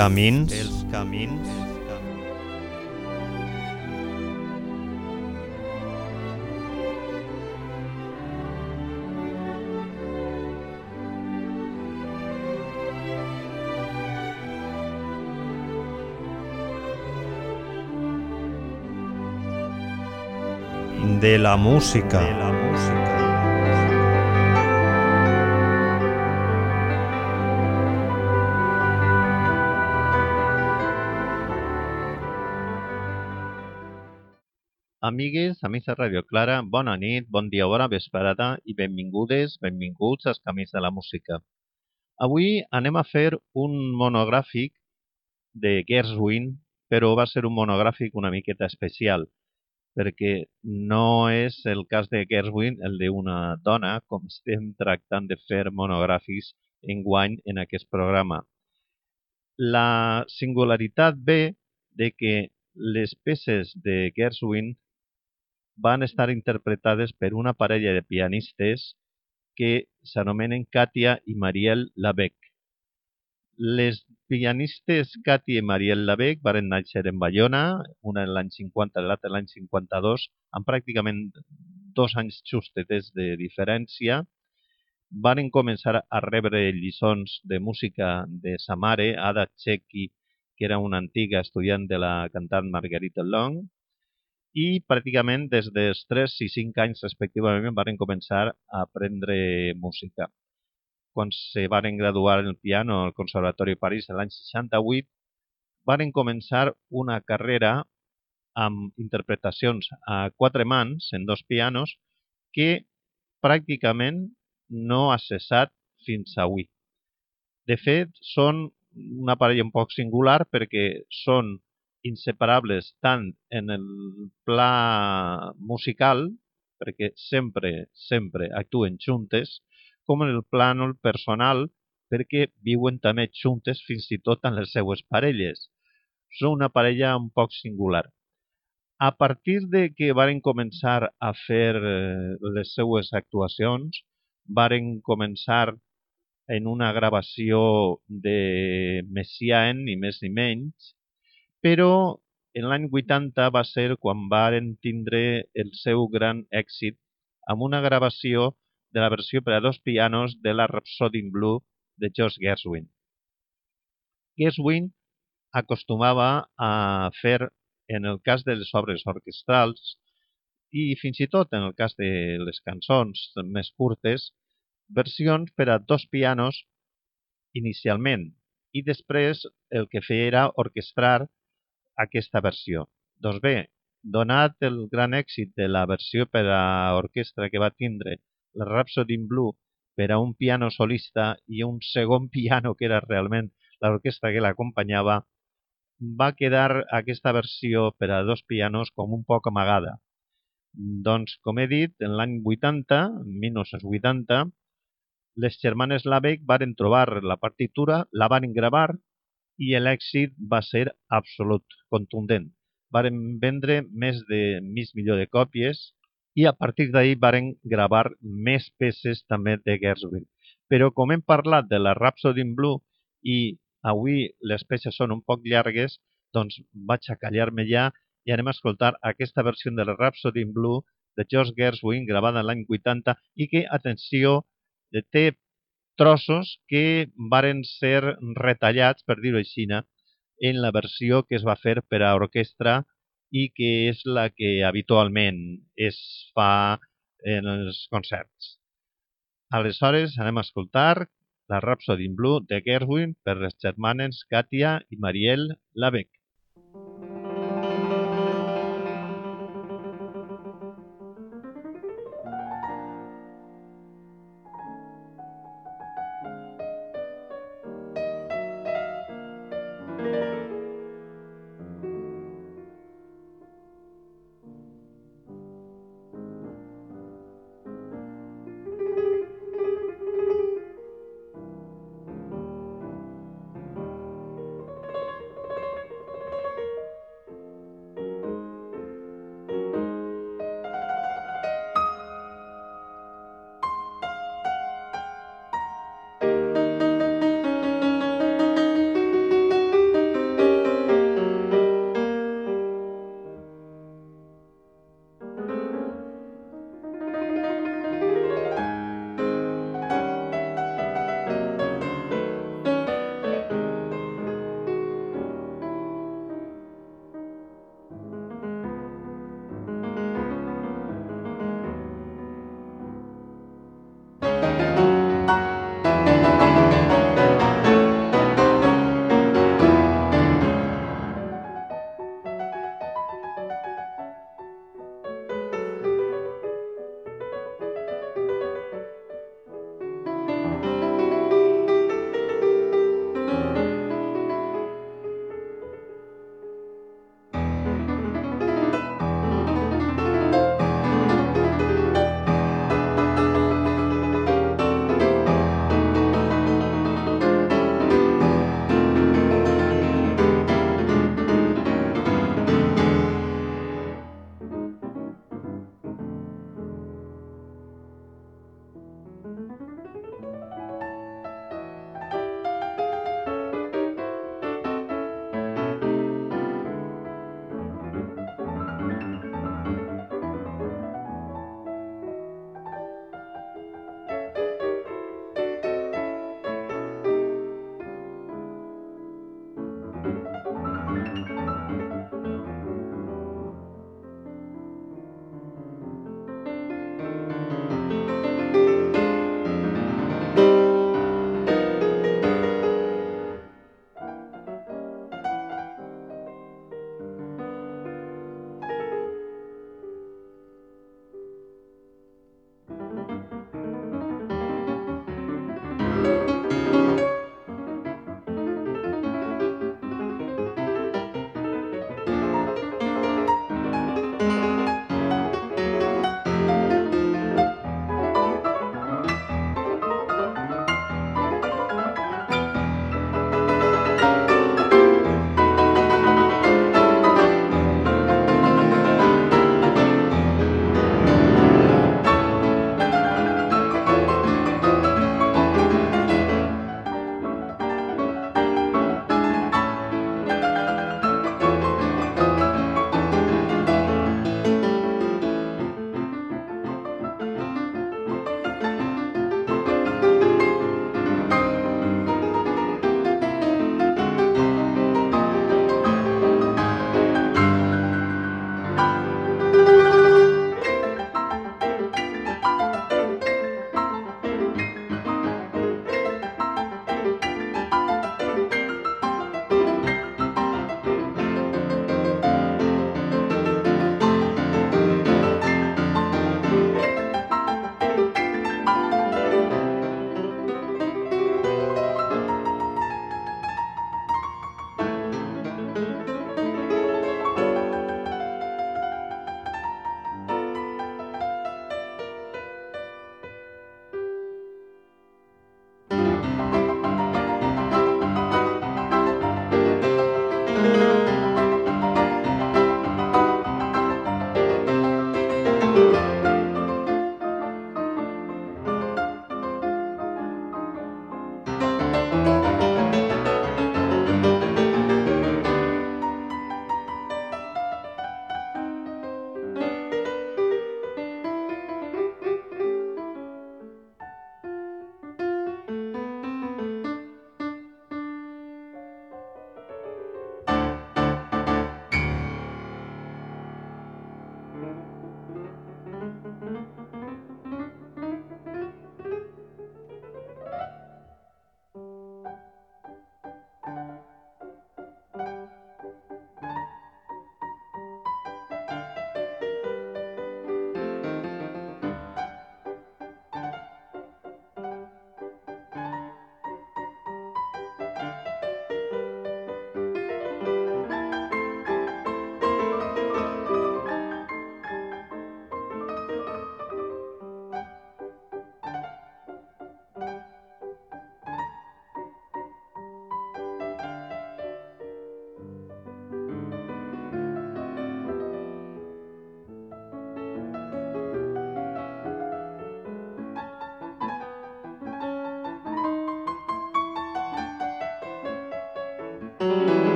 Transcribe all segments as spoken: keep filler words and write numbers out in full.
camins, els camins, de la música, de la música. Amigues, amics de Radio Clara, bona nit, bon dia, bona vesprada i benvingudes, benvinguts als Camins de la Música. Avui anem a fer un monogràfic de Gershwin, però va ser un monogràfic una miqueta especial, perquè no és el cas de Gershwin el d'una dona, com estem tractant de fer monogràfics enguany en aquest programa. La singularitat ve de que les peces de Gershwin van estar interpretades per una parella de pianistes que s'anomenen Katia i Marielle Labec. Les pianistes Katia i Marielle Labec varen néixer en Bayona, una l'any cinquanta i l'altra l'any cinquanta-dos, amb pràcticament dos anys justetets de diferència. Varen començar a rebre lliçons de música de sa mare, Ada Checchi, que era una antiga estudiant de la cantant Marguerite Long, i pràcticament des dels tres i cinc anys respectivament varen començar a aprendre música. Quan se varen graduar en el piano al Conservatori de París l'any seixanta-vuit, varen començar una carrera amb interpretacions a quatre mans en dos pianos que pràcticament no ha cessat fins avui. De fet, són una parella un poc singular perquè són inseparables tant en el pla musical, perquè sempre, sempre actuen juntes, com en el plànol personal, perquè viuen també juntes fins i tot en les seues parelles. Són una parella un poc singular. A partir de que varen començar a fer les seues actuacions, varen començar en una gravació de Messiaen, ni més ni menys, però en l'any vuitanta va ser quan varen tindre el seu gran èxit amb una gravació de la versió per a dos pianos de la Rhapsody in Blue de George Gershwin. Gershwin acostumava a fer, en el cas de les obres orquestrals i fins i tot en el cas de les cançons més curtes, versions per a dos pianos inicialment, i després el que feia era orquestrar aquesta versió. Doncs bé, donat el gran èxit de la versió per a orquestra que va tindre la Rhapsody in Blue per a un piano solista i un segon piano que era realment l'orquestra que l'acompanyava, va quedar aquesta versió per a dos pianos com un poc amagada. Doncs, com he dit, en l'any vuitanta, mil nou-cents vuitanta, les germanes Labec varen trobar la partitura, la varen gravar i l'èxit va ser absolut, contundent. Varen vendre més de mig milió de còpies i a partir d'ahir varen gravar més peces també de Gershwin. Però com hem parlat de la Rhapsody in Blue i avui les peces són un poc llargues, doncs vaig a callar-me ja i anem a escoltar aquesta versió de la Rhapsody in Blue de George Gershwin gravada l'any vuitanta i que, atenció, té trossos que varen ser retallats, per dir-ho així, en la versió que es va fer per a orquestra i que és la que habitualment es fa en els concerts. Aleshores, anem a escoltar la Rhapsody in Blue de Gershwin per les germanes Katia i Marielle Labec.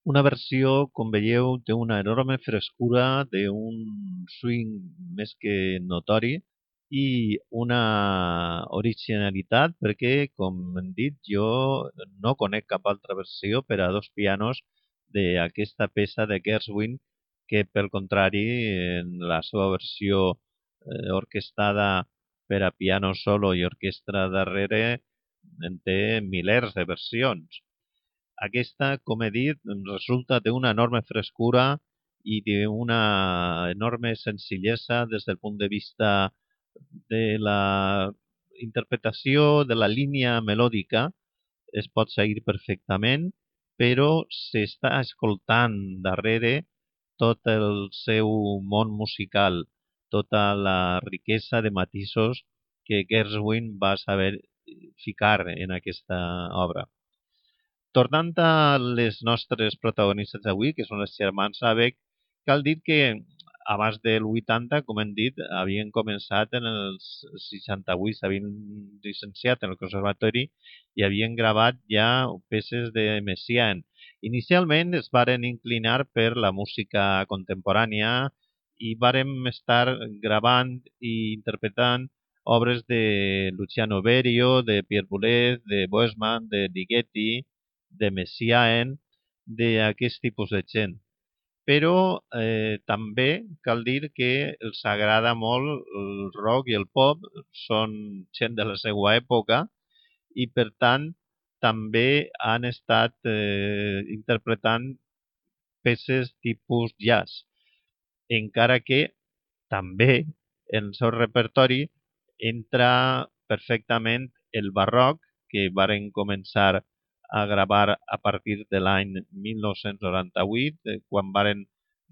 Una versió, com veieu, té una enorme frescura, té un swing més que notori i una originalitat perquè, com hem dit, jo no conec cap altra versió per a dos pianos d'aquesta peça de Gershwin que, pel contrari, en la seva versió eh, orquestada per a piano solo i orquestra darrere, en té milers de versions. Aquesta, com he dit, resulta d'una enorme frescura i d'una enorme senzillesa des del punt de vista de la interpretació de la línia melòdica. Es pot seguir perfectament, però s'està escoltant darrere tot el seu món musical, tota la riquesa de matisos que Gershwin va saber ficar en aquesta obra. Tornant a les nostres protagonistes d'avui, que són els germans Abegg, cal dir que abans del vuitanta, com hem dit, havien començat en els seixanta-vuit, s'havien llicenciat en el conservatori i havien gravat ja peces de Messiaen. Inicialment es varen inclinar per la música contemporània i varen estar gravant i interpretant obres de Luciano Berio, de Pierre Boulez, de Boesman, de Ligeti, de Messiaen, d'aquest tipus de gent. Però eh, també cal dir que els agrada molt el rock i el pop, són gent de la seva època i, per tant, també han estat eh, interpretant peces tipus jazz, encara que també en el seu repertori entra perfectament el barroc, que varen començar a gravar a partir de l'any mil nou-cents noranta-vuit, quan varen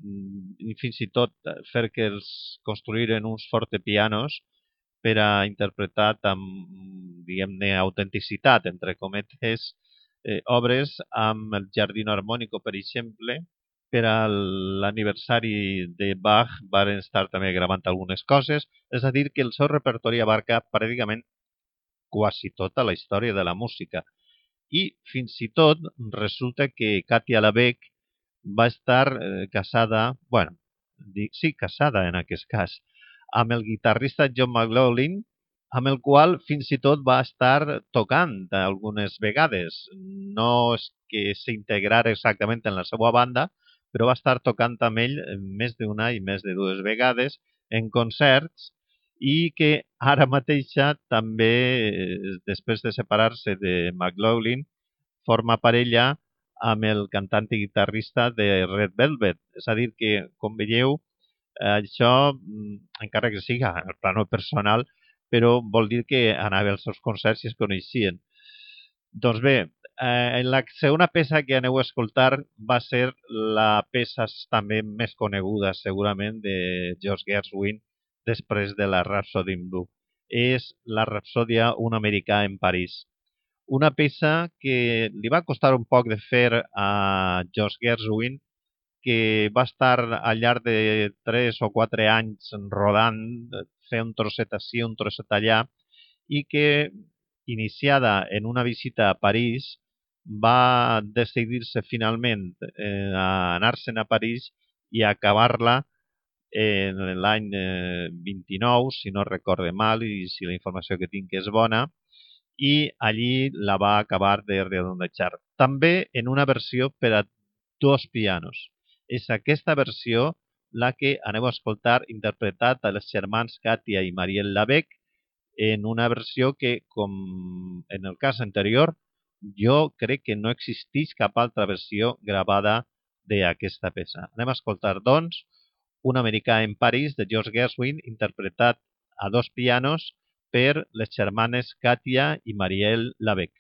i fins i tot fer que els construïren uns fortepianos per a interpretar amb, diguem-ne, autenticitat, entre cometes, eh, obres amb el Giardino Armonico, per exemple. Per a l'aniversari de Bach varen estar també gravant algunes coses, és a dir, que el seu repertori abarca pràcticament quasi tota la història de la música. I fins i tot resulta que Katia Labegg va estar eh, casada, bueno, dic, sí, casada en aquest cas, amb el guitarrista John McLaughlin, amb el qual fins i tot va estar tocant algunes vegades. No és que s'integrara exactament en la seva banda, però va estar tocant amb ell més d'una i més de dues vegades en concerts i que ara mateixa també, després de separar-se de McLaughlin, forma parella amb el cantant i guitarrista de Red Velvet. És a dir que, com veieu, això, encara que siga en el plano personal, però vol dir que anava als seus concerts i es coneixien. Doncs bé, eh, la segona peça que aneu a escoltar va ser la peça també més coneguda, segurament, de George Gershwin, després de la Rhapsody in Blue. És la Rapsòdia, un americà en París. Una peça que li va costar un poc de fer a George Gershwin, que va estar al llarg de tres o quatre anys rodant, fer un trosset ací, un trosset allà, i que, iniciada en una visita a París, va decidir-se finalment eh, a anar-se'n a París i a acabar-la en l'any eh, vint-i-nou, si no recorde mal i si la informació que tinc és bona, i allí la va acabar de redondejar. També en una versió per a dos pianos. És aquesta versió la que aneu a escoltar interpretat a les germans Katia i Marielle Labegg en una versió que, com en el cas anterior, jo crec que no existeix cap altra versió gravada d'aquesta peça. Anem a escoltar, doncs, Un americà en París, de George Gershwin, interpretat a dos pianos per les germanes Katia i Marielle Labegg.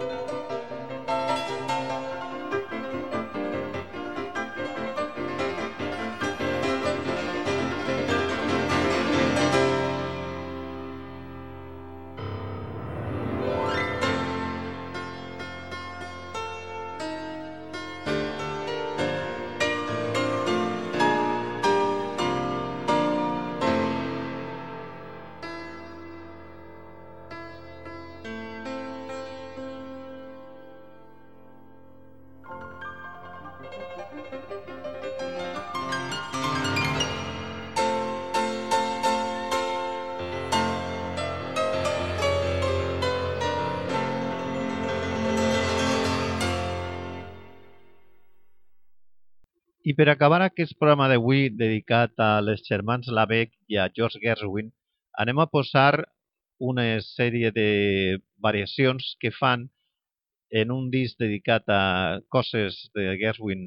I per acabar aquest programa d'avui dedicat a les germans Lavec i a George Gershwin, anem a posar una sèrie de variacions que fan en un disc dedicat a coses de Gershwin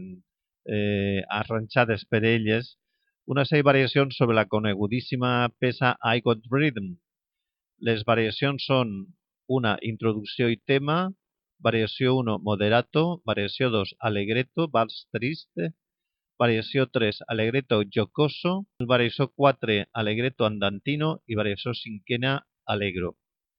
eh, arranjades per elles, una sèrie de variacions sobre la conegudíssima peça I Got Rhythm. Les variacions són una introducció i tema, variació u moderato, variació dos allegretto, vals triste, variació tres allegretto giocoso, variació quatre allegretto andantino i variació cinquena allegro.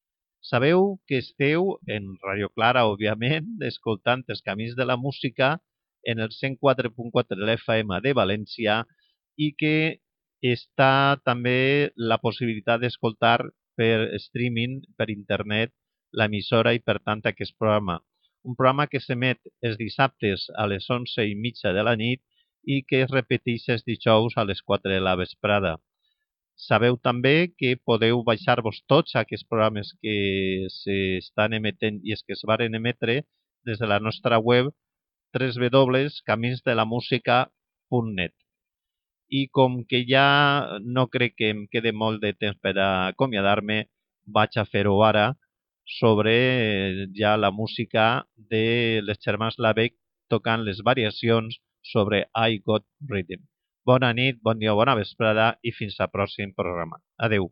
Sabeu que esteu en Radio Clara, òbviament, escoltant els camins de la música en el cent quatre punt quatre de l'F M de València i que està també la possibilitat d'escoltar per streaming, per internet, l'emissora i, per tant, aquest programa. Un programa que s'emet els dissabtes a les onze i mitja de la nit i que es repeteix els dijous a les quatre de la vesprada. Sabeu també que podeu baixar-vos tots aquests programes que s'estan emetent i els que es varen emetre des de la nostra web w w w punt camins de la música punt net. I com que ja no crec que em quede molt de temps per acomiadar-me, vaig a fer-ho ara sobre ja la música de les germans Lavec tocant les variacions sobre I Got Rhythm. Bona nit, bon dia, bona vesprada i fins al pròxim programa. Adeu.